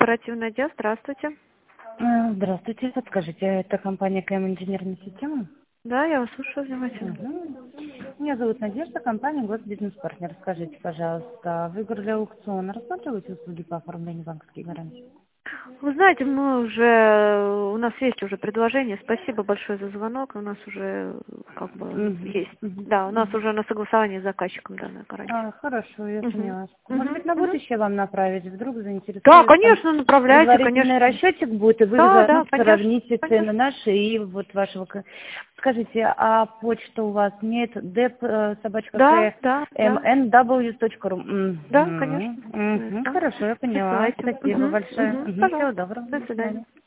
Корпоративный отдел, здравствуйте. Здравствуйте, подскажите, это компания КМ Инженерная система? Да, я вас слушаю внимательно. Меня зовут Надежда, компания Госбизнес-партнер. Скажите, пожалуйста, вы для аукциона рассматриваете услуги по оформлению банковских гарантий? Вы знаете, у нас есть уже предложение. Спасибо большое за звонок. У нас уже как бы есть. Да, у нас уже на согласовании с заказчиком данная гарантия. Хорошо, я поняла. Может быть, на будущее вам направить, вдруг заинтересует? Да, Там конечно, направляйте, предварительный конечно. расчетик будет, и вы Да, заодно да, конечно, сравните цены конечно. наши и вот вашего. Скажите, а почта у вас нет Да, да, да. dep@mnw.ru? Да, конечно. Хорошо, я поняла. Присылайте. Спасибо большое. Всего Пожалуйста. доброго. До До свидания. свидания.